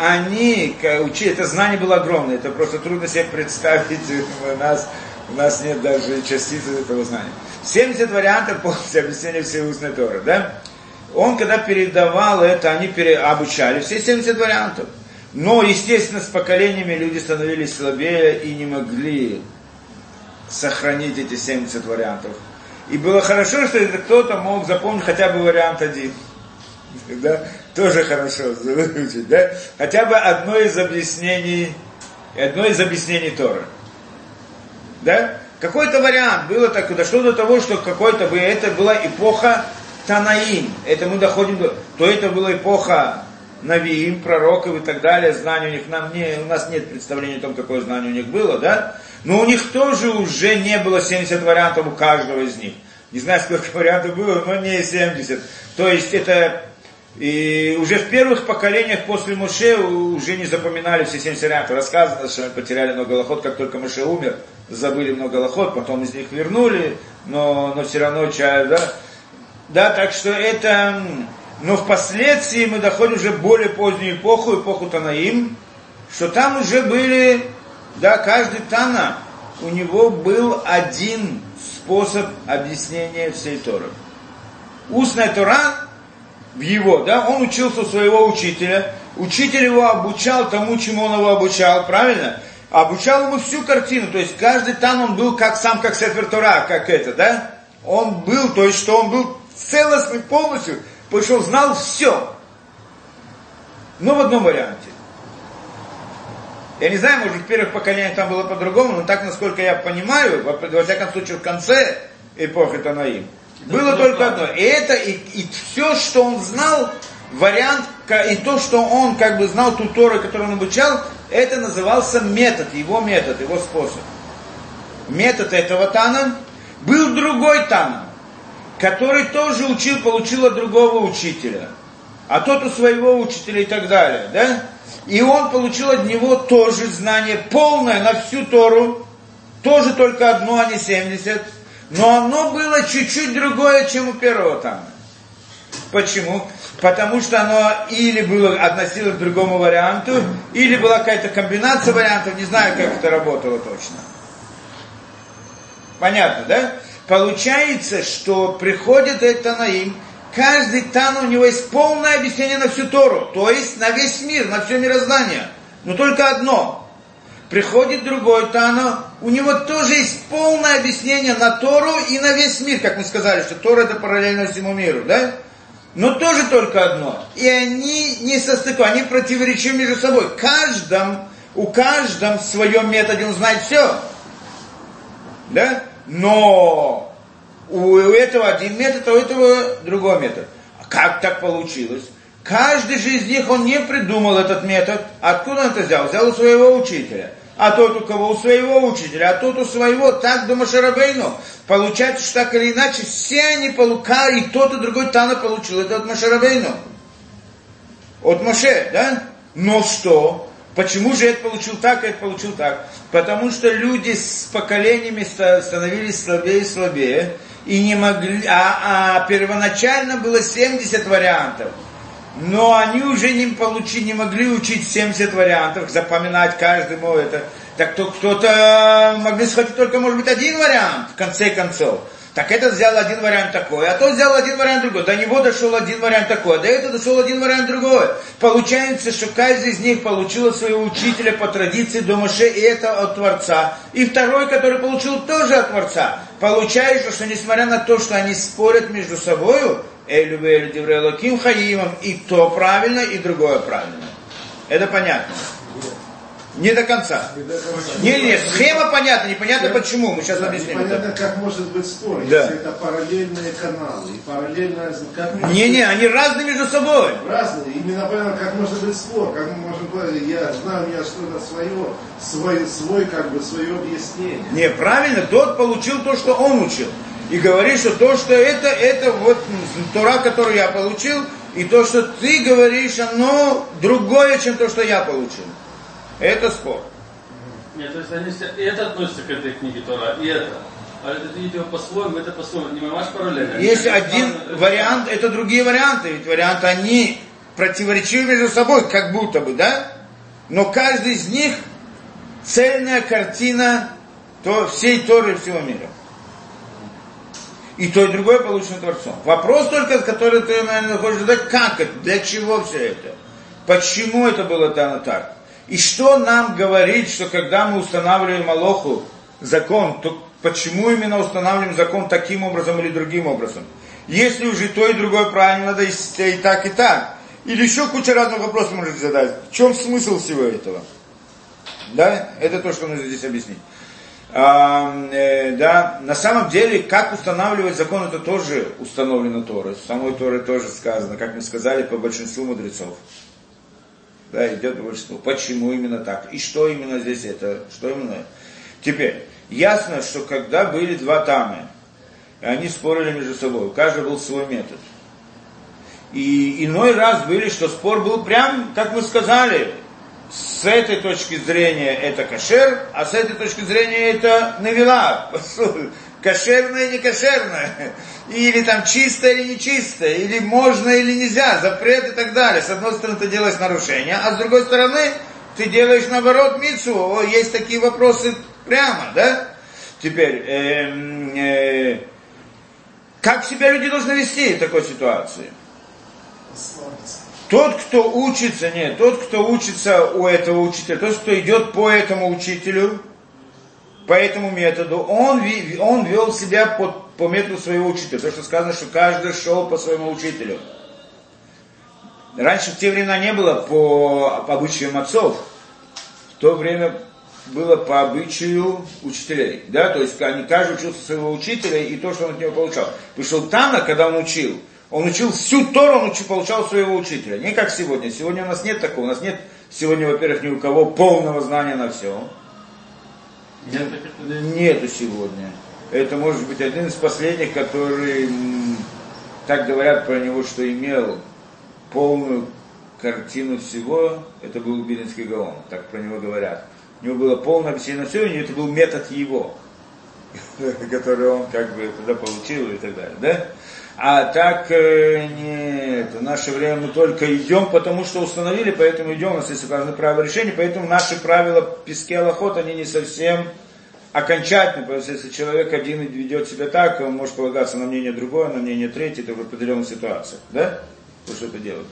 они учили, это знание было огромное, это просто трудно себе представить, у нас, у нас нет даже частицы этого знания. семьдесят вариантов полностью объяснения всей устной Торы, да? Он, когда передавал это, они пере... обучали все семьдесят вариантов. Но, естественно, с поколениями люди становились слабее и не могли сохранить эти семьдесят вариантов. И было хорошо, что если кто-то мог запомнить хотя бы вариант один. Да? Тоже хорошо выучить, да? Хотя бы одно из объяснений, одно из объяснений Торы. Да? Какой-то вариант было так, дошло до того, что какой-то бы, это была эпоха Танаим, это мы доходим до, то это была эпоха Навиим, пророков и так далее, знания у них, нам не, у нас нет представления о том, какое знание у них было, да? Но у них тоже уже не было семьдесят вариантов у каждого из них. Не знаю, сколько вариантов было, но не семьдесят. То есть это, и уже в первых поколениях после Моше уже не запоминали все семьдесят вариантов. Рассказано, что они потеряли много лохот, как только Моше умер, забыли много лохот, потом из них вернули, но, но все равно чай, да? Да, так что это... Но впоследствии мы доходим уже в более позднюю эпоху, эпоху Танаим, что там уже были, да, каждый Тана, у него был один способ объяснения всей Торы. Устная Тора, в его, да, он учился у своего учителя, учитель его обучал тому, чему он его обучал, правильно? Обучал ему всю картину, то есть каждый Тан, он был как сам, как Сефер Тора, как это, да? Он был, то есть что он был целостный полностью, потому что он знал все. Но в одном варианте. Я не знаю, может в первых поколениях там было по-другому, но так, насколько я понимаю, во, во всяком случае в конце эпохи Танаим, было только одно. И это, и, и все, что он знал, вариант, и то, что он как бы знал ту Тору, которую он обучал, это назывался метод, его метод, его способ. Метод этого Тана. Был другой Тана, который тоже учил, получил от другого учителя, а тот у своего учителя и так далее, да? И он получил от него тоже знание полное на всю Тору, тоже только одно, а не семьдесят, но оно было чуть-чуть другое, чем у первого Тана. Почему? Потому что оно или было относилось к другому варианту, или была какая-то комбинация вариантов, не знаю, как это работало точно. Понятно, да? Получается, что приходит этот Танаим, каждый Тан, у него есть полное объяснение на всю Тору, то есть на весь мир, на все мироздание. Но только одно. Приходит другой Тана, у него тоже есть полное объяснение на Тору и на весь мир, как мы сказали, что Тора это параллельно всему миру, да? Но тоже только одно. И они не состыкуют, они противоречивы между собой. Каждом, у каждом в своем методе он знает все. Да? Но у этого один метод, а у этого другой метод. А как так получилось? Каждый же из них, он не придумал этот метод. Откуда он это взял? Взял у своего учителя. А тот у кого? У своего учителя. А тот у своего. Так до Моше Рабейну. Получается, что так или иначе, все они получали, и тот и другой Тана получил. Это от Моше Рабейну. От Моше, да? Но что? Почему же это получил так, а это получил так? Потому что люди с поколениями становились слабее и слабее, и не могли, а, а первоначально было семьдесят вариантов, но они уже не, получи, не могли учить семьдесят вариантов, запоминать каждому это. Так то кто-то могли схватить только, может быть, один вариант, в конце концов. Так этот взял один вариант такой, а тот взял один вариант другой. До него дошел один вариант такой, а до этого дошел один вариант другой. Получается, что каждый из них получил от своего учителя по традиции до Моше, и это от Творца. И второй, который получил тоже от Творца. Получается, что несмотря на то, что они спорят между собой, Элю вэлю диврей Элоким хаимом, и то правильно, и другое правильно. Это понятно. Не до конца. Не, не, схема понятна, непонятно да, почему, мы сейчас да, объясним. Непонятно, как может быть спор, да. Если это параллельные каналы. И параллельно, как может не, быть... не, они разные между собой. Разные, именно понятно, как может быть спор, как мы можем говорить, я знаю, у меня что-то свое, свой, свой, как бы, свое объяснение. Не, правильно, тот получил то, что он учил. И говорит, что то, что это, это вот Тора, которую я получил, и то, что ты говоришь, оно другое, чем то, что я получил. Это спор. Нет, то есть они все, и это относится к этой книге Тора, и это. А это видео по-своему, это по-своему, не мамаш параллельно. Есть один там, вариант, это другие варианты, ведь варианты, они противоречивы между собой, как будто бы, да? Но каждый из них цельная картина то, всей Торы и всего мира. И то, и другое получено Творцом. Вопрос только, который ты, наверное, хочешь задать, как это, для чего все это? Почему это было так? И что нам говорит, что когда мы устанавливаем Алоху, закон, то почему именно устанавливаем закон таким образом или другим образом? Если уже то и другое правильно, надо и так, и так. Или еще куча разных вопросов можете задать. В чем смысл всего этого? Да, это то, что нужно здесь объяснить. А, э, да, на самом деле, как устанавливать закон, это тоже установлено Торой. В самой Торе тоже сказано, как мы сказали, по большинству мудрецов. Да, идет по большинству. Почему именно так? И что именно здесь это? Что именно? Теперь, ясно, что когда были два тамы, они спорили между собой, у каждого был свой метод. И иной раз были, что спор был прям, как мы сказали, с этой точки зрения это кашер, а с этой точки зрения это навела. Кошерное, не кошерное. Или там чистое или нечистое. Или можно или нельзя. Запрет и так далее. С одной стороны ты делаешь нарушение, а с другой стороны ты делаешь наоборот мицву. О, есть такие вопросы прямо, да? Теперь, э, э, как себя люди должны вести в такой ситуации? Тот, кто учится, нет, тот, кто учится у этого учителя, тот, кто идет по этому учителю, по этому методу, он, он вел себя по, по методу своего учителя. То, что сказано, что каждый шел по своему учителю. Раньше в те времена не было по, по обычаям отцов. В то время было по обычаю учителей. Да? То есть они, каждый учился своего учителя и то, что он от него получал. Потому что Тана, когда он учил, он учил всю Тору, он учил, получал своего учителя. Не как сегодня. Сегодня у нас нет такого. У нас нет сегодня, во-первых, ни у кого полного знания на все. Нет, нету сегодня. Это может быть один из последних, который, так говорят про него, что имел полную картину всего. Это был Вилинский Гаон, так про него говорят. У него было полное объяснение всего, и это был метод его, который он как бы тогда получил и так далее, да? А так, нет, в наше время мы только идем, потому что установили, поэтому идем, у нас есть разные правила решения, поэтому наши правила пески алахот, они не совсем окончательны, потому что если человек один ведет себя так, он может полагаться на мнение другое, на мнение третье, это в определенной ситуации, да? То, что это делает.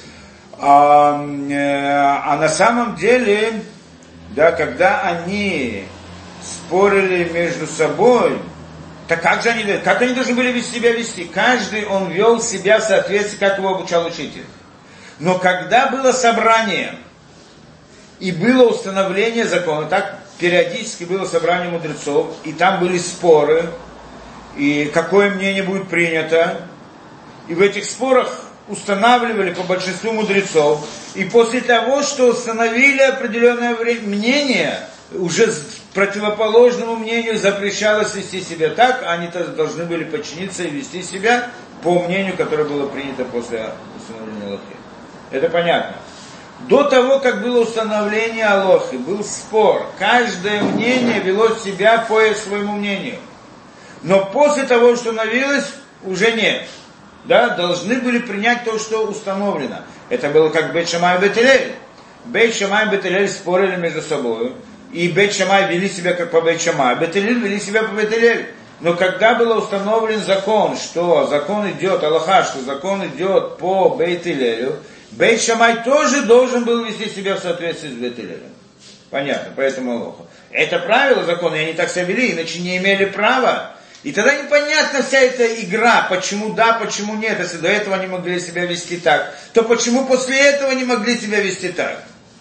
А, а на самом деле, да, когда они спорили между собой, так как же они, как они должны были себя вести? Каждый, он вел себя в соответствии, как его обучал учитель. Но когда было собрание, и было установление закона, так периодически было собрание мудрецов, и там были споры, и какое мнение будет принято, и в этих спорах устанавливали по большинству мудрецов, и после того, что установили определенное мнение, уже противоположному мнению запрещалось вести себя так, они должны были подчиниться и вести себя по мнению, которое было принято после установления Алохи. Это понятно. До того, как было установление Алохи, был спор. Каждое мнение вело себя по своему мнению. Но после того, что установилось, уже нет. Да, должны были принять то, что установлено. Это было как Бейт Шамай и Бейт Элель. Бейт Шамай и Бейт Элель спорили между собой. И Бейт Шамай вели себя как по Бейт Шамай, Бейт Элель вели себя по Бейт Элель. Но когда был установлен закон, что закон идет, Аллаха, что закон идет по Бейт Элелю, Бейт Шамай тоже должен был вести себя в соответствии с Бейт Элелем. Понятно, поэтому Аллаха. Это правило закона, и они так себя вели, иначе не имели права. И тогда непонятна вся эта игра, почему да, почему нет. Если до этого они могли себя вести так, то почему после этого не могли себя вести так?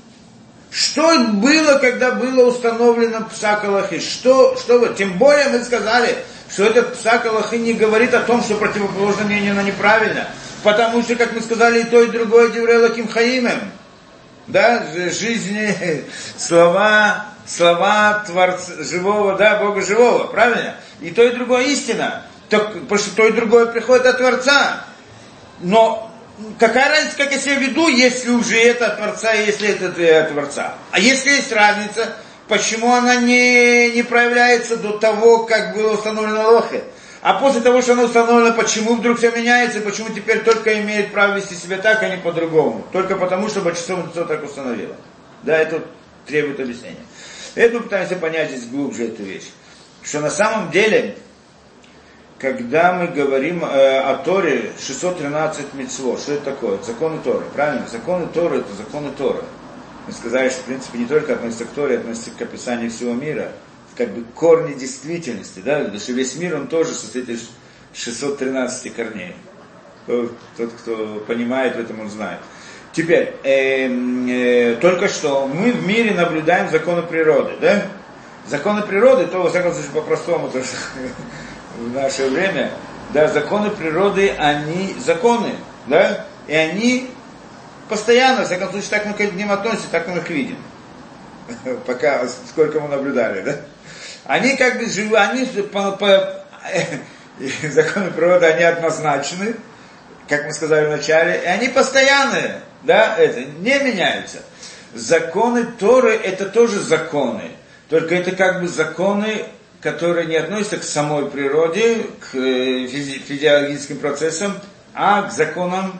Что было, когда было установлено Псак Алахи? Что, что вы? Тем более мы сказали, что этот Псак Алахи не говорит о том, что противоположное мнение, оно неправильно. Потому что, как мы сказали, и то, и другое Деврей Элоким Хаимем. Да, жизни, слова, слова Творца, живого, да, Бога живого, правильно? И то, и другое истина. Потому что то, и другое приходит от Творца. Но какая разница, как я себя веду, если уже это от Творца, если это от Творца? А если есть разница, почему она не, не проявляется до того, как было установлено Алохой? А после того, что она установлена, почему вдруг все меняется, почему теперь только имеет право вести себя так, а не по-другому? Только потому, что большинство мудрецов так установило. Да, это требует объяснения. Это мы пытаемся понять здесь глубже эту вещь. Что на самом деле, когда мы говорим э, о Торе, шестьсот тринадцать мицвот, что это такое? Это законы Торы, правильно? Законы Торы — это законы Торы. Мы сказали, что в принципе не только относится к Торе, относится к описанию всего мира, как бы корни действительности, да, потому что весь мир, он тоже состоит из шестисот тринадцати корней. Тот, кто понимает в этом, он знает. Теперь, э, э, только что мы в мире наблюдаем законы природы, да? Законы природы, то, во всяком случае, по-простому, то, что в наше время, да, законы природы, они законы, да, и они постоянно, во всяком случае, так мы к ним относимся, так мы их видим. Пока, сколько мы наблюдали, да? Они как бы живы, они по, по, законы природы, они однозначны, как мы сказали вначале, и они постоянные, да, это не меняются. Законы Торы — это тоже законы, только это как бы законы, которые не относятся к самой природе, к физи- физиологическим процессам, а к законам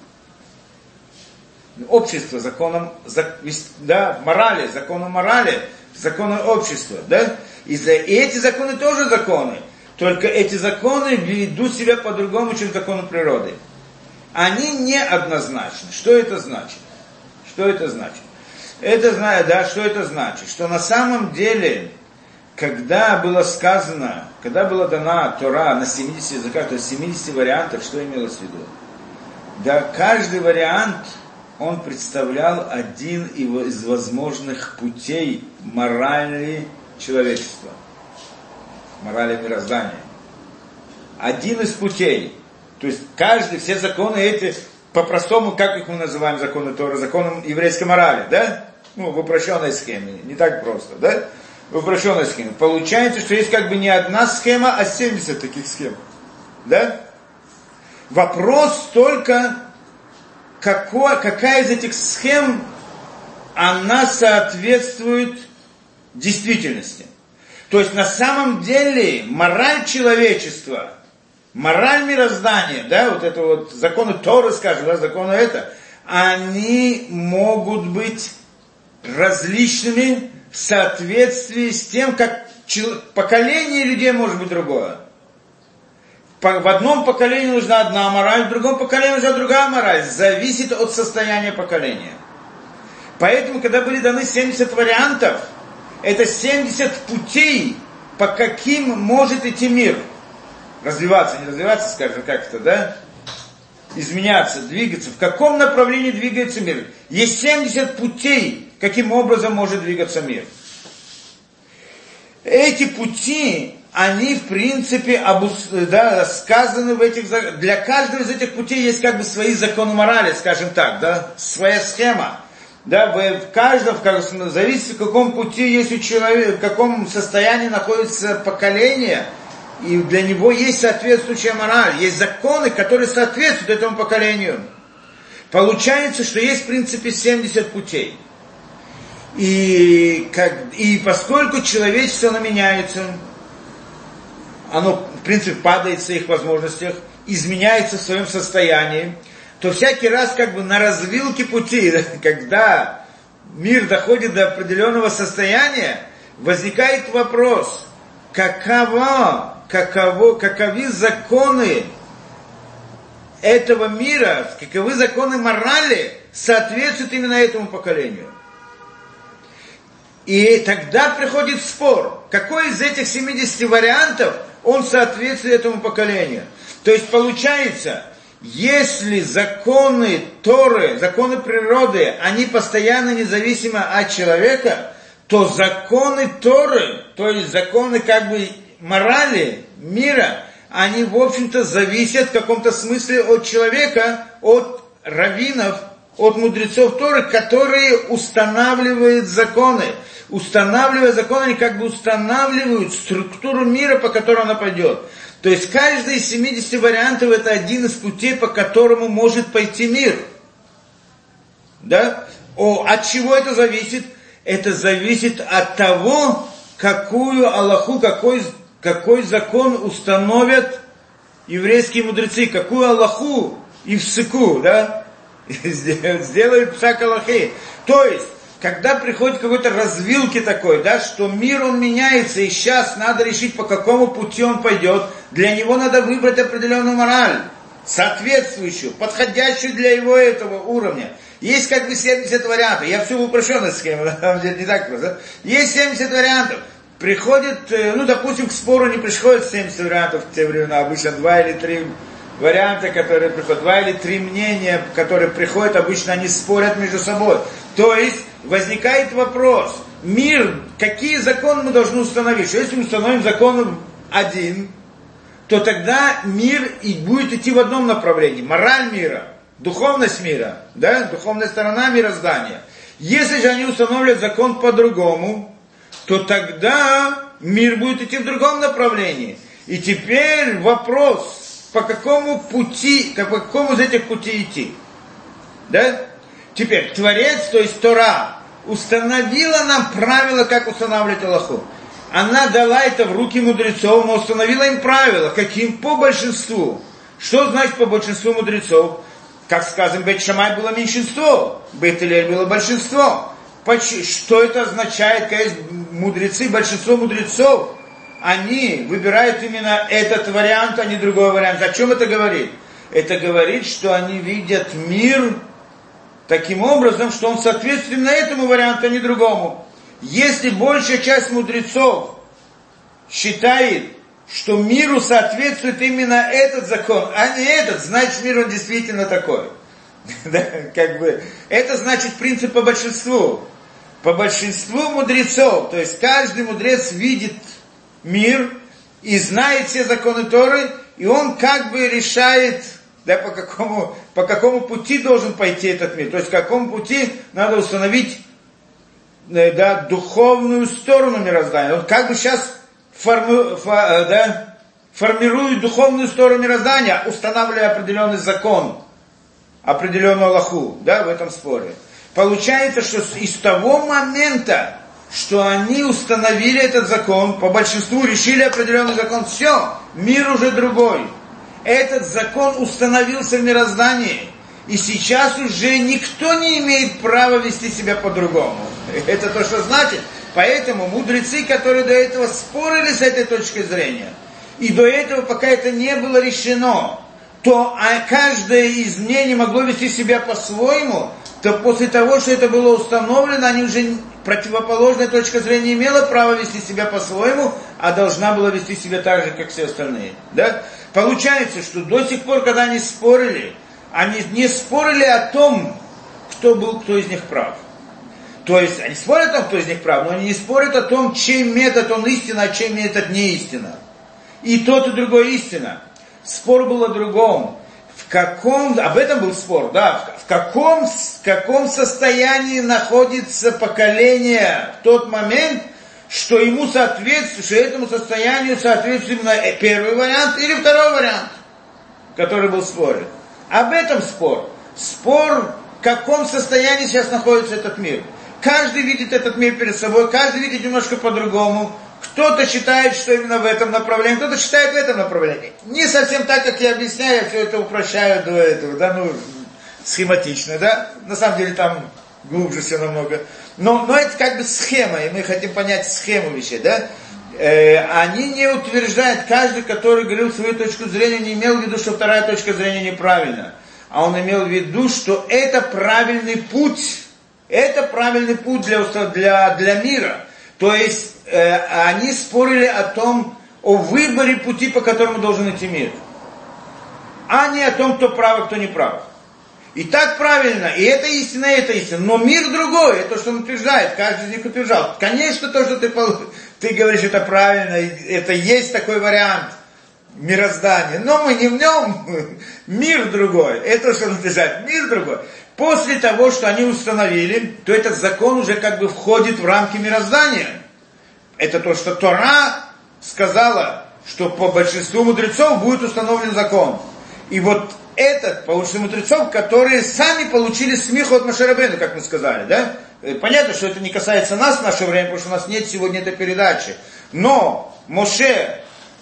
общества, законам, да, морали, законам морали, законам общества, да. И, за, и эти законы тоже законы, только эти законы ведут себя по-другому, чем законы природы. Они не однозначны. Что это значит? Что это значит? Это, да, что это значит? Что на самом деле, когда было сказано, когда была дана Тора на семидесяти языках, то есть семидесяти вариантов, что имелось в виду? Да, каждый вариант, он представлял один из возможных путей морали человечества, морали мироздания. Один из путей. То есть каждый, все законы эти, по-простому, как их мы называем законы Торы, законом еврейской морали, да? Ну, в упрощенной схеме, не так просто, да? В упрощенной схеме. Получается, что есть как бы не одна схема, а семьдесят таких схем, да? Вопрос только, какой, какая из этих схем, она соответствует действительности. То есть на самом деле мораль человечества, мораль мироздания, да, вот это вот законы Торы, скажем, да, законы это, они могут быть различными в соответствии с тем, как поколение людей может быть другое. В одном поколении нужна одна мораль, в другом поколении нужна другая мораль. Зависит от состояния поколения. Поэтому, когда были даны семьдесят вариантов, это семьдесят путей, по каким может идти мир. Развиваться, не развиваться, скажем, как это, да? Изменяться, двигаться. В каком направлении двигается мир? Есть семьдесят путей, каким образом может двигаться мир. Эти пути, они, в принципе, обус... да, сказаны в этих... Для каждого из этих путей есть как бы свои законы морали, скажем так, да? Своя схема. Да, в каждом, в каждом, зависит, в каком пути есть у человека, в каком состоянии находится поколение, и для него есть соответствующая мораль, есть законы, которые соответствуют этому поколению. Получается, что есть в принципе семьдесят путей. И, как, и поскольку человечество оно меняется, оно в принципе падает в своих возможностях, изменяется в своем состоянии, то всякий раз как бы на развилке пути, когда мир доходит до определенного состояния, возникает вопрос, каково, каково, каковы законы этого мира, каковы законы морали соответствуют именно этому поколению. И тогда приходит спор, какой из этих семидесяти вариантов он соответствует этому поколению. То есть получается, если законы Торы, законы природы, они постоянно независимы от человека, то законы Торы, то есть законы как бы морали, мира, они в общем-то зависят в каком-то смысле от человека, от раввинов, от мудрецов Торы, которые устанавливают законы. Устанавливая законы, они как бы устанавливают структуру мира, по которой она пойдет. То есть каждый из семидесяти вариантов это один из путей, по которому может пойти мир. Да? О, от чего это зависит? Это зависит от того, какую алаху, какой какой закон установят еврейские мудрецы, какую аллаху и всыку, да, сделают псак аллахи. То есть, когда приходит какой-то развилки такой, да, что мир он меняется, и сейчас надо решить, по какому пути он пойдет, для него надо выбрать определенную мораль, соответствующую, подходящую для его этого уровня. Есть как бы семьдесят вариантов, я всю упрощенность схему, на самом деле не так просто. Есть семьдесят вариантов. Приходит, ну, допустим, к спору не приходит семьдесят вариантов в те времена, обычно два или три варианта, которые приходят, два или три мнения, которые приходят, обычно они спорят между собой. То есть, возникает вопрос, мир, какие законы мы должны установить? Что если мы установим закон один, то тогда мир и будет идти в одном направлении, мораль мира, духовность мира, да, духовная сторона мироздания. Если же они установят закон по-другому, то тогда мир будет идти в другом направлении. И теперь вопрос, по какому пути, по какому из этих путей идти. Да? Теперь, Творец, то есть Тора, установила нам правила, как устанавливать Аллаху. Она дала это в руки мудрецов, но установила им правила. Каким? По большинству. Что значит по большинству мудрецов? Как сказано, Бейт Шамай было меньшинство, Бейт Илель было большинство. Что это означает, когда мудрецы, большинство мудрецов, они выбирают именно этот вариант, а не другой вариант. О чем это говорит? Это говорит, что они видят мир таким образом, что он соответствует именно этому варианту, а не другому. Если большая часть мудрецов считает, что миру соответствует именно этот закон, а не этот, значит мир он действительно такой. Как бы, это значит принцип по большинству. По большинству мудрецов, то есть каждый мудрец видит мир и знает все законы Торы, и он как бы решает, да, по какому, по какому пути должен пойти этот мир, то есть по какому пути надо установить, да, духовную сторону мироздания. Он как бы сейчас форми, фа, да, формирует духовную сторону мироздания, устанавливая определенный закон, определенную аллаху, да, в этом споре. Получается, что из того момента, что они установили этот закон, по большинству решили определенный закон, все, мир уже другой. Этот закон установился в мироздании, и сейчас уже никто не имеет права вести себя по-другому. Это то, что значит. Поэтому мудрецы, которые до этого спорили с этой точки зрения, и до этого, пока это не было решено, то каждое из мнений могло вести себя по-своему, то после того, что это было установлено, они уже, противоположная точка зрения имела право вести себя по-своему, а должна была вести себя так же, как все остальные. Да? Получается, что до сих пор, когда они спорили, они не спорили о том, кто был, кто из них прав. То есть, они спорят о том, кто из них прав, но они не спорят о том, чей метод он истина, а чей метод не истина. И тот, и другой истина. Спор был о другом. В каком, об этом был спор, да, в каком, в каком состоянии находится поколение в тот момент, что ему соответствует, что этому состоянию соответствует именно первый вариант или второй вариант, который был в споре. Об этом спор. Спор, в каком состоянии сейчас находится этот мир. Каждый видит этот мир перед собой, каждый видит немножко по-другому. Кто-то считает, что именно в этом направлении, кто-то считает в этом направлении. Не совсем так, как я объясняю, я все это упрощаю до этого, да, ну, схематично, да. На самом деле там глубже все намного. Но, но это как бы схема, и мы хотим понять схему вещей, да. Э, они не утверждают, каждый, который говорил свою точку зрения, не имел в виду, что вторая точка зрения неправильна. А он имел в виду, что это правильный путь, это правильный путь для, для, для мира. То есть, э, они спорили о том, о выборе пути, по которому должен идти мир. А не о том, кто прав, а кто не прав. И так правильно, и это истина, и это истина. Но мир другой, это то, что он утверждает, каждый из них утверждал. Конечно, то, что ты, ты говоришь, это правильно, это есть такой вариант мироздания. Но мы не в нем, мир другой. Это то, что он утверждает, мир другой. После того, что они установили, то этот закон уже как бы входит в рамки мироздания. Это то, что Тора сказала, что по большинству мудрецов будет установлен закон. И вот этот, по большинству мудрецов, которые сами получили смиху от Моше Рабейну, как мы сказали, да? Понятно, что это не касается нас в наше время, потому что у нас нет сегодня этой передачи. Но Моше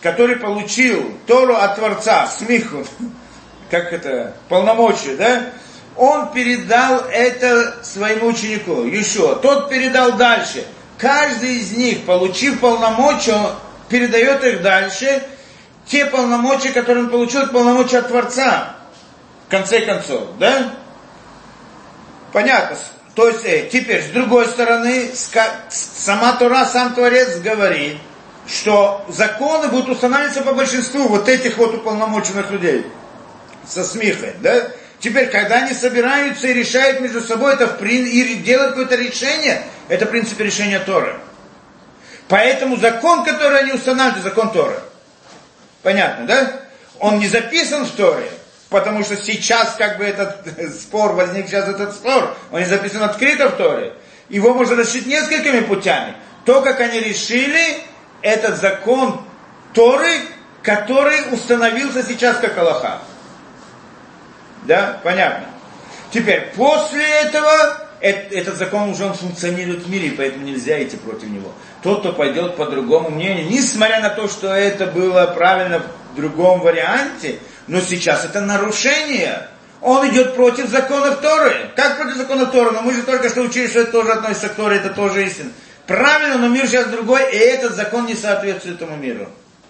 который получил Тору от Творца, смиху, как это, полномочия, да, он передал это своему ученику, Йешуа. Тот передал дальше. Каждый из них, получив полномочия, передает их дальше. Те полномочия, которые он получил, это полномочия от Творца. В конце концов, да? Понятно. То есть, э, теперь, с другой стороны, сама Тора, сам Творец говорит, что законы будут устанавливаться по большинству вот этих вот уполномоченных людей. Со смехой, да? Теперь, когда они собираются и решают между собой это в, и делают какое-то решение, это, в принципе, решение Торы. Поэтому закон, который они устанавливают, закон Торы. Понятно, да? Он не записан в Торе, потому что сейчас как бы этот спор, возник сейчас этот спор, он не записан открыто в Торе. Его можно решить несколькими путями. То, как они решили, этот закон Торы, который установился сейчас как алаха. Да, понятно. Теперь, после этого, этот, этот закон уже он функционирует в мире, поэтому нельзя идти против него. Тот, кто пойдет по другому мнению, несмотря на то, что это было правильно в другом варианте, но сейчас это нарушение. Он идет против законов Торы. Как против законов Торы? Но мы же только что учили, что это тоже относится к Торе, это тоже истина. Правильно, но мир сейчас другой, и этот закон не соответствует этому миру.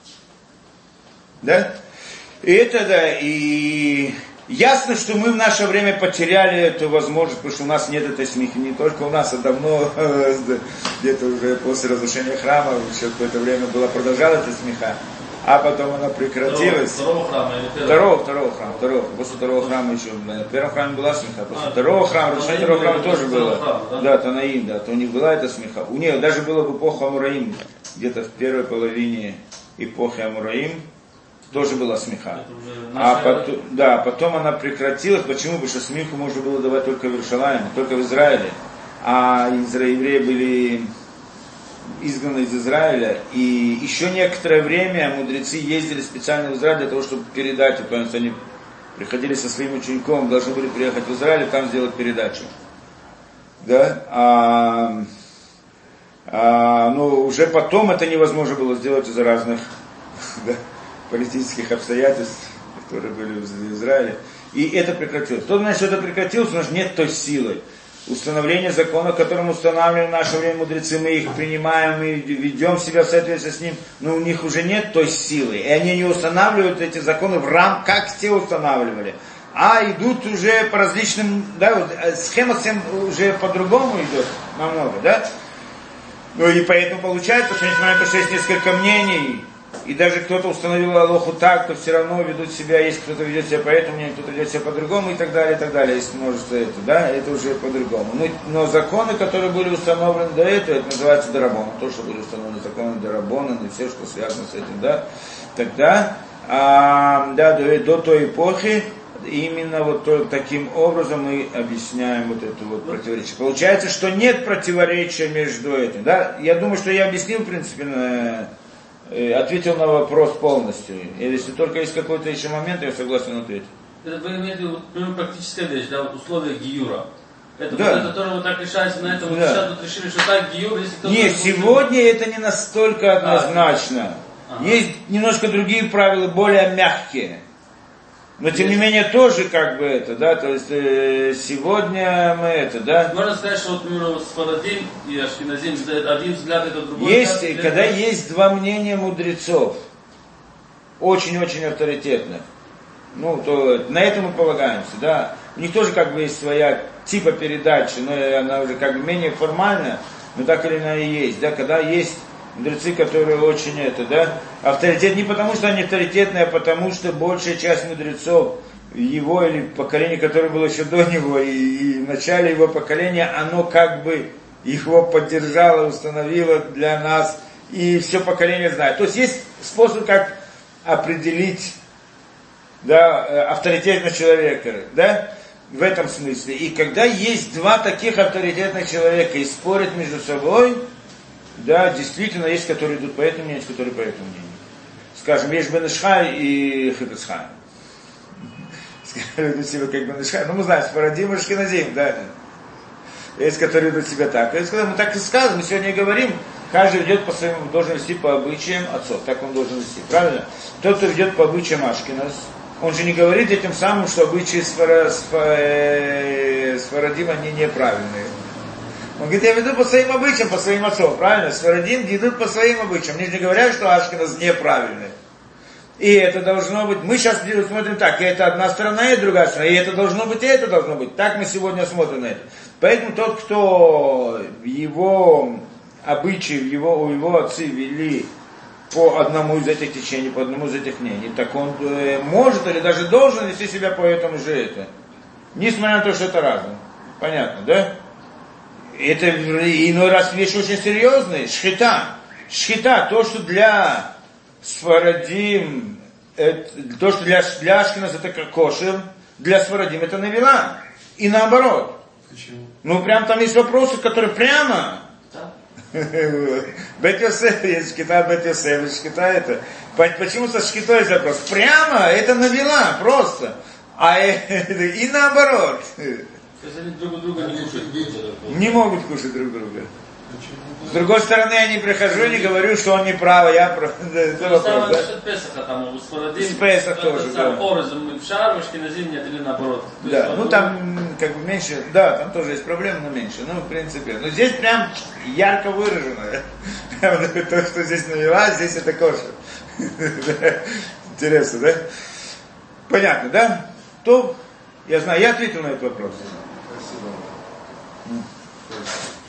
Да? И это, да, и... Ясно, что мы в наше время потеряли эту возможность, потому что у нас нет этой смехи, не только у нас, а давно, где-то уже после разрушения храма, еще какое-то время была, продолжалась эта смеха, а потом она прекратилась. Второго храма или первого? Второго, второго храма, второго. После второго храма еще, в первом храме была смеха, после а, второго храма, разрушение второго храма тоже было. Храма, да? Да, Танаим, да, то у них была эта смеха. У них даже было в эпоху Амураим, где-то в первой половине эпохи Амураим, тоже была смеха. А потом, да, потом она прекратилась. Почему? Потому что смеху можно было давать только в Иерусалиме, только в Израиле. А евреи были изгнаны из Израиля. И еще некоторое время мудрецы ездили специально в Израиль для того, чтобы передать. То есть они приходили со своим учеником, должны были приехать в Израиль и там сделать передачу. Да? А, а, но уже потом это невозможно было сделать из-за разных... Да, политических обстоятельств, которые были в Израиле. И это прекратилось. Что значит, что это прекратилось? Потому что нет той силы. Установление закона, которым устанавливаем в наше время мудрецы, мы их принимаем и ведем себя в соответствии с ним, но у них уже нет той силы. И они не устанавливают эти законы в рамках, как те устанавливали. А идут уже по различным, да, вот, схема всем уже по-другому идет намного, да. Ну и поэтому получается, что несмотря на то, что есть несколько мнений, и даже кто-то установил Алоху так, то все равно ведут себя, есть кто-то ведет себя по этому мнению, кто-то ведет себя по-другому и так далее, и так далее. Есть множество этого, да, это уже по-другому. Но, но законы, которые были установлены до этого, это называется Дарабон. То, что были установлены законы Дарабона, и все, что связано с этим, да, тогда, а, да, до, до той эпохи, именно вот то, таким образом мы объясняем вот это вот противоречие. Получается, что нет противоречия между этим, да. Я думаю, что я объяснил, в принципе, на... ответил на вопрос полностью. И если только есть какой-то еще момент, я согласен ответить. Это вы имеете вот, ну, практическая вещь, да, вот условия гиюра. Это да. вот, которое вот так решается на этом, да. вот сейчас вот решили, что так гиюр, если кто-то... Нет, сегодня будет... это не настолько однозначно. А, ага. Есть немножко другие правила, более мягкие. Но тем есть. Не менее тоже как бы это, да, то есть э, сегодня мы это, да. Можно сказать, что вот ну, Сфарадим и Ашкеназим, один взгляд, это другой есть, взгляд. Есть, когда есть два мнения мудрецов, очень-очень авторитетных, ну, то на это мы полагаемся, да. У них тоже как бы есть своя типа передачи, но она уже как бы менее формальная, но так или иначе есть, да, когда есть мудрецы, которые очень это, да, авторитет не потому, что они авторитетные, а потому, что большая часть мудрецов, его или поколения, которое было еще до него, и, и в начале его поколения, оно как бы его поддержало, установило для нас, и все поколение знает. То есть есть способ, как определить, да, авторитетного человека, да, в этом смысле. И когда есть два таких авторитетных человека и спорят между собой, да, действительно, есть, которые идут по этому мнению, есть, которые по этому мнению. Скажем, есть Бен Ишхай и Хефец Хаим. Скажем, идут себя как Бен Ишхай. Ну, мы знаем, Сфарадим и Ашкеназим, да. Есть, которые идут себя так. Есть, когда мы так и сказано, мы сегодня говорим, Каждый ведет по своему, должен вести по обычаям отцов, так он должен вести, правильно? Тот, кто ведет по обычаям Ашкеназ, он же не говорит этим самым, что обычаи сфара, сфа, сфарадим, они неправильные. Он говорит, я веду по своим обычаям, по своим отцам, правильно? Сфарадим идут по своим обычаям. Они же не говорят, что Ашкеназ неправильные. И это должно быть, мы сейчас смотрим так, и это одна сторона, и другая сторона, и это должно быть, и это должно быть. Так мы сегодня смотрим на это. Поэтому тот, кто его обычаи, его, у его отцы вели по одному из этих течений, по одному из этих мнений, так он э, может или даже должен вести себя по этому же это. Несмотря на то, что это разум. Понятно, да? Это иной раз вещь очень серьезная. Шхита. Шхита, то, что для Сфарадим, это, то, что для, для Ашкеназ это как кошер, для Сфарадим это навела. И наоборот. Почему? Ну, прям там есть вопросы, которые прямо... Бет Йосеф, есть шкита, Бет Йосеф, шкита это. Почему со шкитой есть вопрос? Прямо это навела, просто. А и наоборот. То есть они друг друга не кушают. Не могут кушать друг друга. С другой стороны, я не прихожу и не говорю, что он не прав, я прав. Это вопрос, да? Песаха там, у Сфарадим. С Песах тоже, да. Орезом в шар, в Ашкеназим нет, или наоборот. Да, ну там как бы меньше, да, там тоже есть проблемы, но меньше, ну в принципе. Но здесь прям ярко выражено. То, что здесь навела, здесь это кошер. Интересно, да? Понятно, да? То, я знаю, я ответил на этот вопрос. Спасибо.